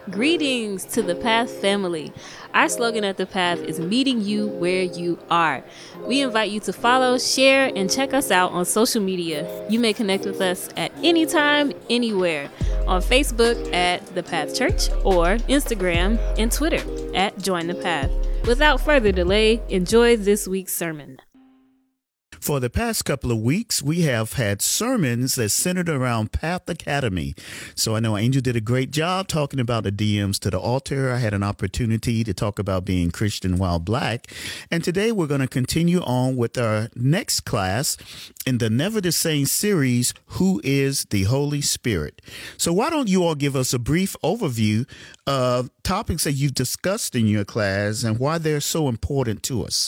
Greetings to the Path family. Our slogan at the Path is meeting you where you are. We invite you to follow, share, and check us out on social media. You may connect with us at any time, anywhere. On Facebook at The Path Church or Instagram and Twitter at Join the Path. Without further delay, enjoy this week's sermon. For the past couple of weeks, we have had sermons that centered around Path Academy. So I know Angel did a great job talking about the DMs to the altar. I had an opportunity to talk about being Christian while Black. And today we're going to continue on with our next class in the Never the Same series, Who is the Holy Spirit? So why don't you all give us a brief overview of topics that you've discussed in your class and why they're so important to us?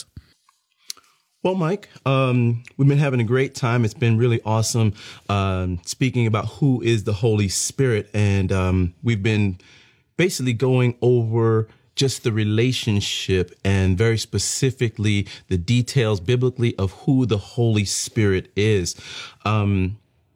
Well, Mike, we've been having a great time. It's been really awesome speaking about who is the Holy Spirit. And we've been basically going over just the relationship and very specifically the details biblically of who the Holy Spirit is. The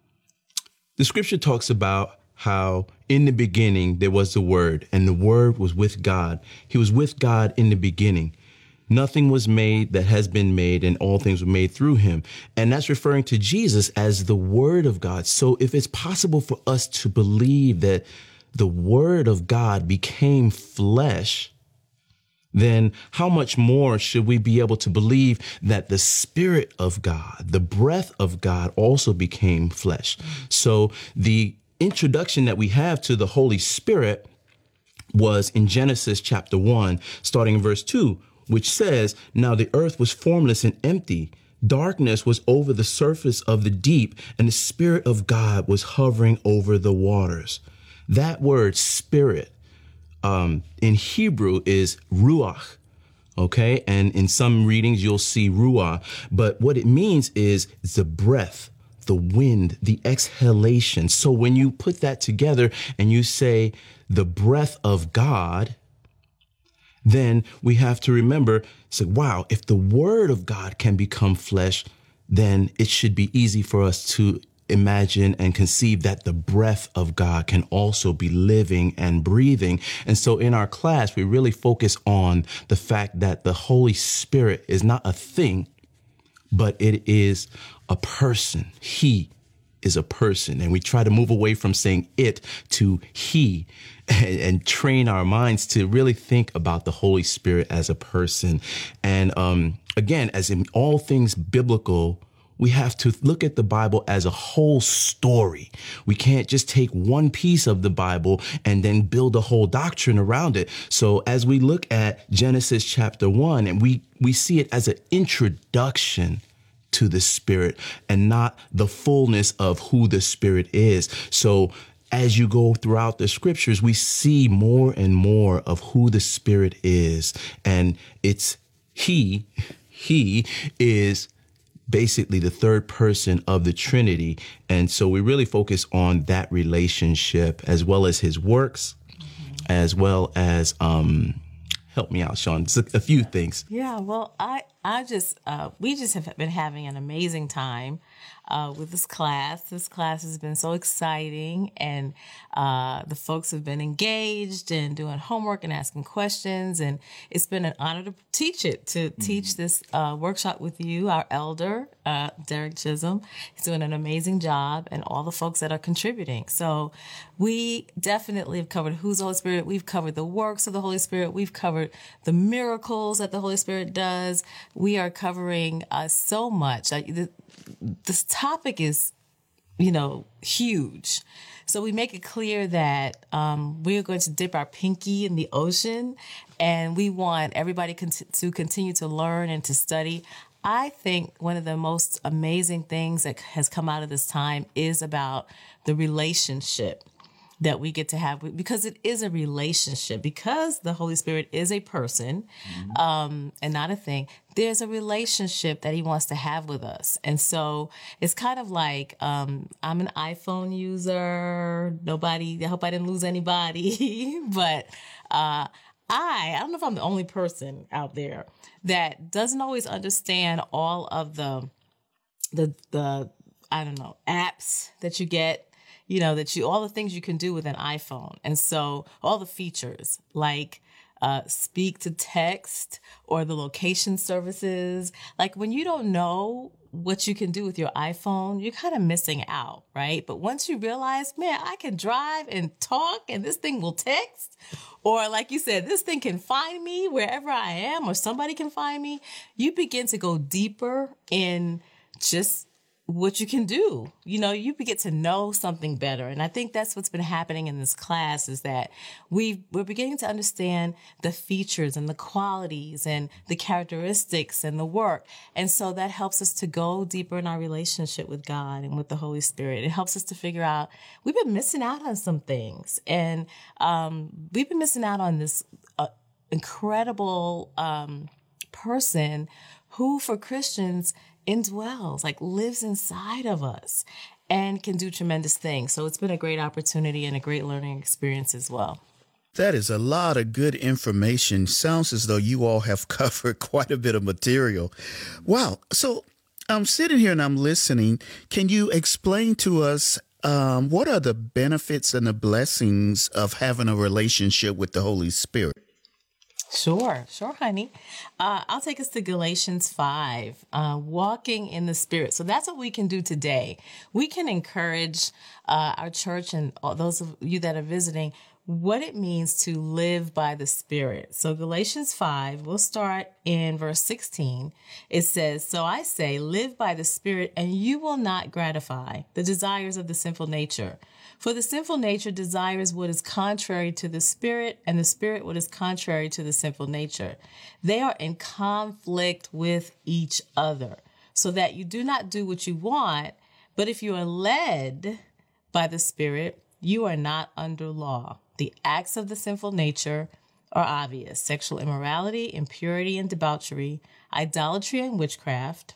scripture talks about how in the beginning there was the Word, and the Word was with God. He was with God in the beginning. Nothing was made that has been made, and all things were made through him. And that's referring to Jesus as the Word of God. So if it's possible for us to believe that the Word of God became flesh, then how much more should we be able to believe that the Spirit of God, the breath of God, also became flesh? So the introduction that we have to the Holy Spirit was in Genesis chapter 1, starting in verse 2. Which says, now the earth was formless and empty. Darkness was over the surface of the deep, and the Spirit of God was hovering over the waters. That word spirit in Hebrew is ruach. Okay. And in some readings, you'll see ruah. But what it means is the breath, the wind, the exhalation. So when you put that together and you say the breath of God, then we have to remember, say, wow, if the Word of God can become flesh, then it should be easy for us to imagine and conceive that the breath of God can also be living and breathing. And so in our class, we really focus on the fact that the Holy Spirit is not a thing, but it is a person. He is a person. And we try to move away from saying it to he and train our minds to really think about the Holy Spirit as a person. And again, as in all things biblical, we have to look at the Bible as a whole story. We can't just take one piece of the Bible and then build a whole doctrine around it. So as we look at Genesis chapter 1, and we see it as an introduction to the Spirit and not the fullness of who the Spirit is. So as you go throughout the scriptures, we see more and more of who the Spirit is. And it's he is basically the third person of the Trinity. And so we really focus on that relationship as well as his works, as well as, help me out, Sean. Just a few things. Yeah, well, we just have been having an amazing time with this class. This class has been so exciting, and the folks have been engaged and doing homework and asking questions, and it's been an honor to teach this workshop with you, our elder, Derek Chisholm. He's doing an amazing job, and all the folks that are contributing. So we definitely have covered who's the Holy Spirit. We've covered the works of the Holy Spirit. We've covered the miracles that the Holy Spirit does. We are covering so much. This topic is, huge. So we make it clear that we are going to dip our pinky in the ocean, and we want everybody to continue to learn and to study. I think one of the most amazing things that has come out of this time is about the relationship that we get to have, because it is a relationship, because the Holy Spirit is a person, and not a thing. There's a relationship that he wants to have with us. And so it's kind of like, I'm an iPhone user. I hope I didn't lose anybody, but, I don't know if I'm the only person out there that doesn't always understand all of the I don't know, apps that you get, all the things you can do with an iPhone. And so all the features like speak to text or the location services, like when you don't know what you can do with your iPhone, you're kind of missing out, right? But once you realize, man, I can drive and talk and this thing will text, or like you said, this thing can find me wherever I am, or somebody can find me, you begin to go deeper in just what you can do. You get to know something better. And I think that's what's been happening in this class, is that we're beginning to understand the features and the qualities and the characteristics and the work. And so that helps us to go deeper in our relationship with God and with the Holy Spirit. It helps us to figure out we've been missing out on some things. And we've been missing out on this incredible person who, for Christians, indwells, like lives inside of us and can do tremendous things. So it's been a great opportunity and a great learning experience as well. That is a lot of good information. Sounds as though you all have covered quite a bit of material. Wow. So I'm sitting here and I'm listening. Can you explain to us what are the benefits and the blessings of having a relationship with the Holy Spirit? Sure, honey. I'll take us to Galatians 5, walking in the Spirit. So that's what we can do today. We can encourage our church and all those of you that are visiting what it means to live by the Spirit. So Galatians 5, we'll start in verse 16. It says, "So I say, live by the Spirit, and you will not gratify the desires of the sinful nature. For the sinful nature desires what is contrary to the Spirit, and the Spirit what is contrary to the sinful nature. They are in conflict with each other, so that you do not do what you want. But if you are led by the Spirit, you are not under law. The acts of the sinful nature are obvious: sexual immorality, impurity and debauchery, idolatry and witchcraft,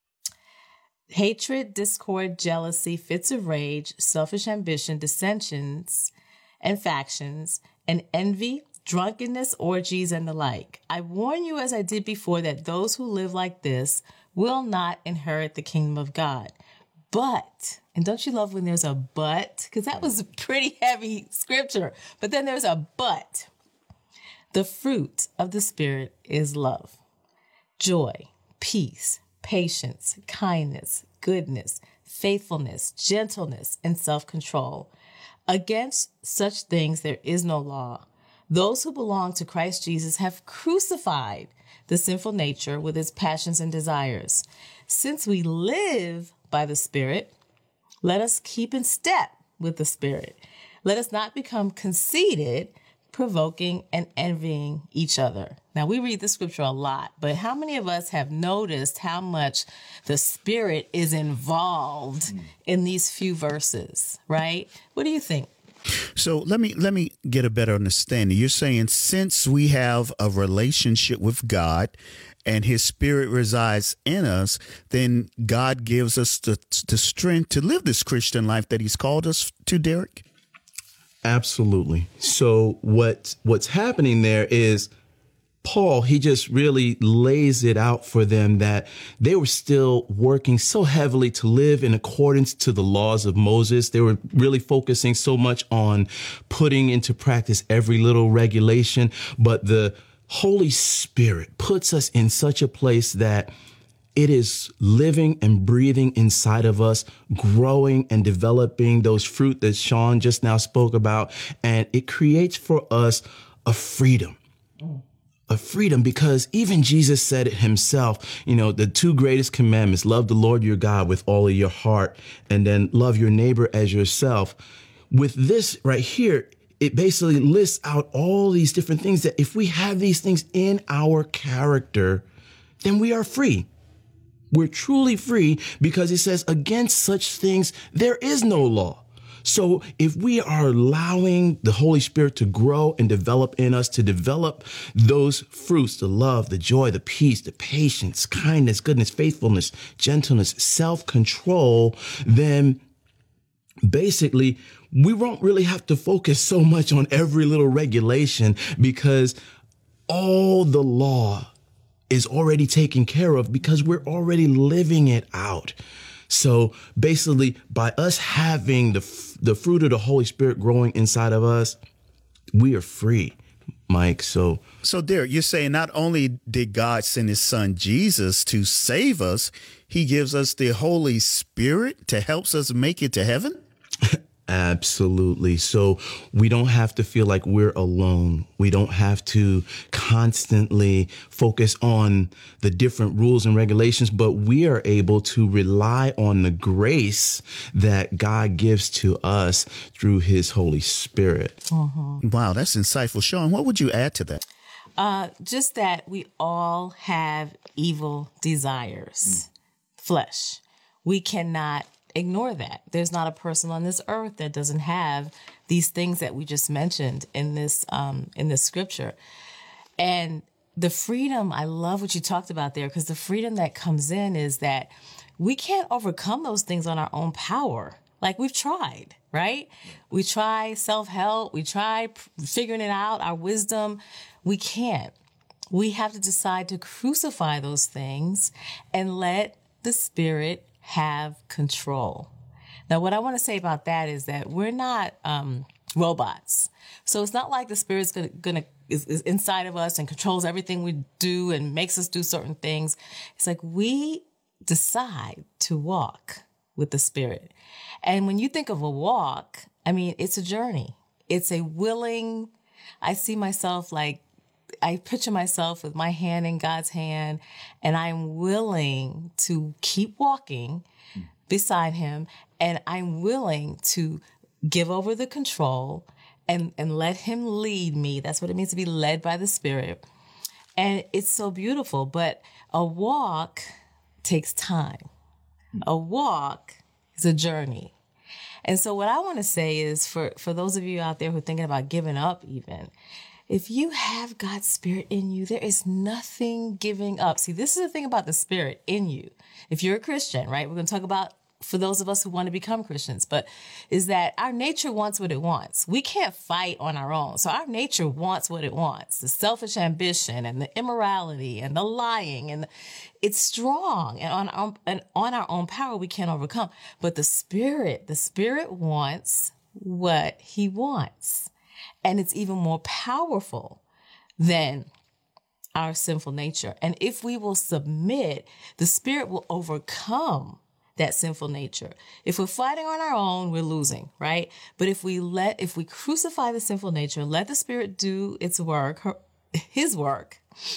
hatred, discord, jealousy, fits of rage, selfish ambition, dissensions and factions, and envy, drunkenness, orgies, and the like. I warn you, as I did before, that those who live like this will not inherit the kingdom of God. But," and don't you love when there's a but? Because that was a pretty heavy scripture. But then there's a but. "The fruit of the Spirit is love, joy, peace, patience, kindness, goodness, faithfulness, gentleness, and self-control. Against such things there is no law. Those who belong to Christ Jesus have crucified the sinful nature with its passions and desires. Since we live by the Spirit, let us keep in step with the Spirit. Let us not become conceited, provoking and envying each other." Now, we read the scripture a lot, but how many of us have noticed how much the Spirit is involved in these few verses, right? What do you think? So let me get a better understanding. You're saying since we have a relationship with God and His Spirit resides in us, then God gives us the strength to live this Christian life that He's called us to, Derek? Absolutely. So what's happening there is Paul, he just really lays it out for them that they were still working so heavily to live in accordance to the laws of Moses. They were really focusing so much on putting into practice every little regulation. But the Holy Spirit puts us in such a place that it is living and breathing inside of us, growing and developing those fruit that Sean just now spoke about. And it creates for us a freedom. A freedom, because even Jesus said it himself, the two greatest commandments: love the Lord your God with all of your heart, and then love your neighbor as yourself. With this right here, it basically lists out all these different things that if we have these things in our character, then we are free. We're truly free, because it says against such things, there is no law. So if we are allowing the Holy Spirit to grow and develop in us, to develop those fruits, the love, the joy, the peace, the patience, kindness, goodness, faithfulness, gentleness, self-control, then basically we won't really have to focus so much on every little regulation, because all the law is already taken care of, because we're already living it out. So basically, by us having the fruit of the Holy Spirit growing inside of us, we are free, Mike. So Derek, you're saying not only did God send his son Jesus to save us, he gives us the Holy Spirit to help us make it to heaven? Absolutely. So we don't have to feel like we're alone. We don't have to constantly focus on the different rules and regulations, but we are able to rely on the grace that God gives to us through his Holy Spirit. Mm-hmm. Wow, that's insightful. Sean, what would you add to that? Just that we all have evil desires, flesh. We cannot ignore that. There's not a person on this earth that doesn't have these things that we just mentioned in this scripture. And the freedom, I love what you talked about there, because the freedom that comes in is that we can't overcome those things on our own power. Like we've tried, right? We try self-help. We try figuring it out, our wisdom. We can't. We have to decide to crucify those things and let the Spirit have control. Now, what I want to say about that is that we're not robots. So it's not like the Spirit's is inside of us and controls everything we do and makes us do certain things. It's like we decide to walk with the Spirit. And when you think of a walk, I mean, it's a journey. It's a willing, I see myself like, I picture myself with my hand in God's hand, and I'm willing to keep walking beside him, and I'm willing to give over the control and let him lead me. That's what it means to be led by the Spirit. And it's so beautiful, but a walk takes time. A walk is a journey. And so what I want to say is for those of you out there who are thinking about giving up even, if you have God's Spirit in you, there is nothing giving up. See, this is the thing about the Spirit in you. If you're a Christian, right? We're going to talk about for those of us who want to become Christians, but is that our nature wants what it wants. We can't fight on our own. So our nature wants what it wants. The selfish ambition and the immorality and the lying, and it's strong, and on our own power we can't overcome. But the Spirit wants what he wants. And it's even more powerful than our sinful nature. And if we will submit, the Spirit will overcome that sinful nature. If we're fighting on our own, we're losing, right? But if we crucify the sinful nature, let the Spirit do its work, his work,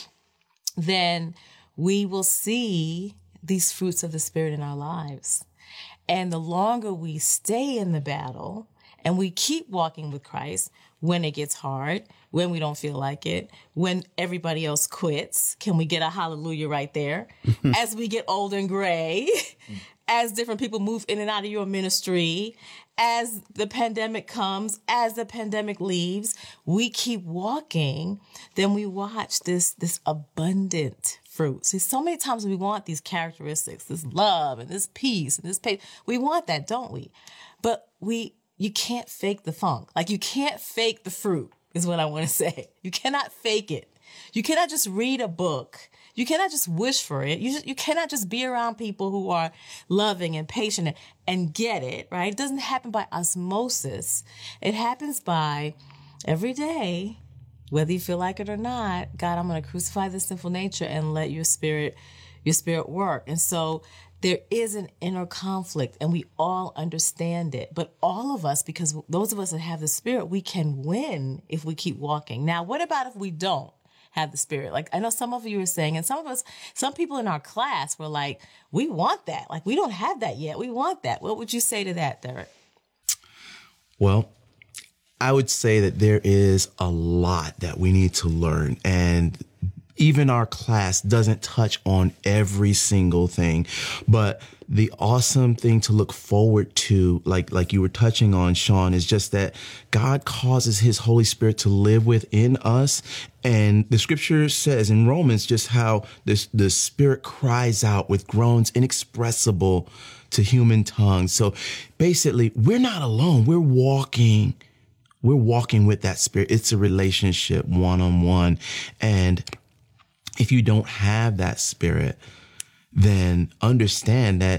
then we will see these fruits of the Spirit in our lives. And the longer we stay in the battle and we keep walking with Christ, when it gets hard, when we don't feel like it, when everybody else quits, can we get a hallelujah right there? As we get old and gray, as different people move in and out of your ministry, as the pandemic comes, as the pandemic leaves, we keep walking, then we watch this abundant fruit. See, so many times we want these characteristics, this love and this peace and this patience. We want that, don't we? But you can't fake the funk. Like you can't fake the fruit is what I want to say. You cannot fake it. You cannot just read a book. You cannot just wish for it. You cannot just be around people who are loving and patient and get it, right? It doesn't happen by osmosis. It happens by every day, whether you feel like it or not. God, I'm going to crucify this sinful nature and let your spirit work. And so there is an inner conflict, and we all understand it. But all of us, because those of us that have the Spirit, we can win if we keep walking. Now, what about if we don't have the Spirit? Like I know some of you are saying, and some people in our class were like, we want that. Like we don't have that yet. We want that. What would you say to that, Derek? Well, I would say that there is a lot that we need to learn, and even our class doesn't touch on every single thing. But the awesome thing to look forward to, like you were touching on, Sean, is just that God causes his Holy Spirit to live within us. And the scripture says in Romans just how the Spirit cries out with groans inexpressible to human tongues. So basically, we're not alone. We're walking with that Spirit. It's a relationship one-on-one. And if you don't have that Spirit, then understand that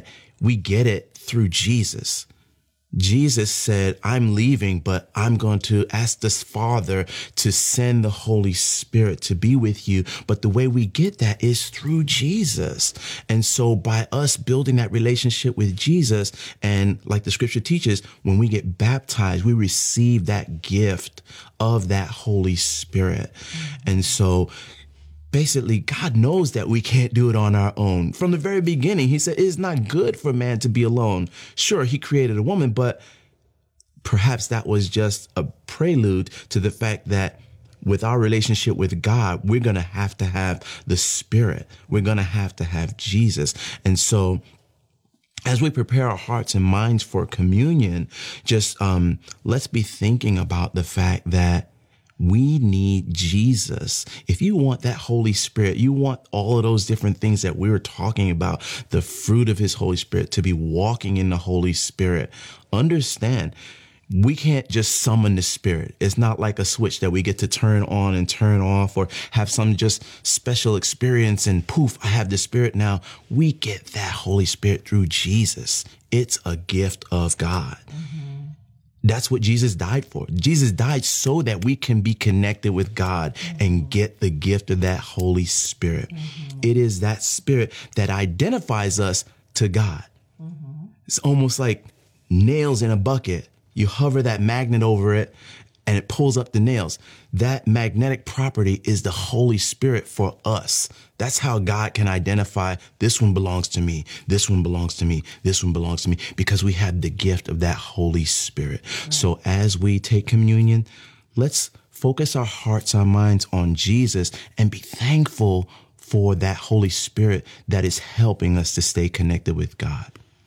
we get it through Jesus. Jesus said, I'm leaving, but I'm going to ask this Father to send the Holy Spirit to be with you. But the way we get that is through Jesus. And so by us building that relationship with Jesus, and like the scripture teaches, when we get baptized, we receive that gift of that Holy Spirit. And so basically, God knows that we can't do it on our own. From the very beginning, he said, it is not good for man to be alone. Sure, he created a woman, but perhaps that was just a prelude to the fact that with our relationship with God, we're going to have the Spirit. We're going to have Jesus. And so as we prepare our hearts and minds for communion, just let's be thinking about the fact that we need Jesus. If you want that Holy Spirit, you want all of those different things that we were talking about, the fruit of his Holy Spirit, to be walking in the Holy Spirit. Understand, we can't just summon the Spirit. It's not like a switch that we get to turn on and turn off or have some just special experience and poof, I have the Spirit now. We get that Holy Spirit through Jesus. It's a gift of God. Mm-hmm. That's what Jesus died for. Jesus died so that we can be connected with God and get the gift of that Holy Spirit. Mm-hmm. It is that Spirit that identifies us to God. Mm-hmm. It's almost like nails in a bucket. You hover that magnet over it and it pulls up the nails. That magnetic property is the Holy Spirit for us. That's how God can identify this one belongs to me. This one belongs to me. This one belongs to me, because we have the gift of that Holy Spirit. Right. So as we take communion, let's focus our hearts, our minds on Jesus and be thankful for that Holy Spirit that is helping us to stay connected with God.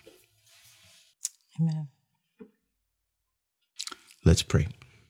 Amen. Let's pray.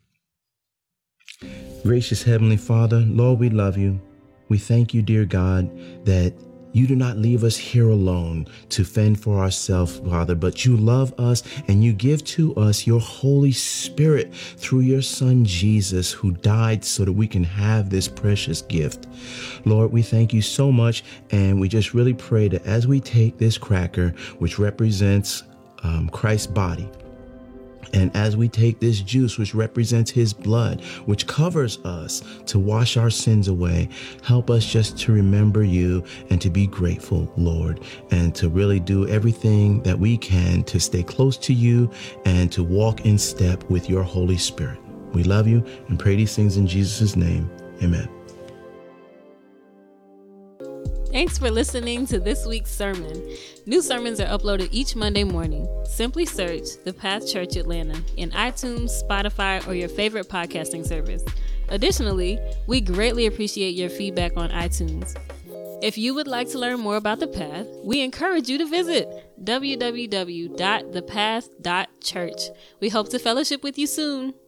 Gracious Heavenly Father, Lord, we love you. We thank you, dear God, that you do not leave us here alone to fend for ourselves, Father, but you love us and you give to us your Holy Spirit through your Son, Jesus, who died so that we can have this precious gift. Lord, we thank you so much, and we just really pray that as we take this cracker, which represents Christ's body, and as we take this juice, which represents his blood, which covers us to wash our sins away, help us just to remember you and to be grateful, Lord, and to really do everything that we can to stay close to you and to walk in step with your Holy Spirit. We love you and pray these things in Jesus' name. Amen. Thanks for listening to this week's sermon. New sermons are uploaded each Monday morning. Simply search The Path Church Atlanta in iTunes, Spotify, or your favorite podcasting service. Additionally, we greatly appreciate your feedback on iTunes. If you would like to learn more about The Path, we encourage you to visit www.thepath.church. We hope to fellowship with you soon.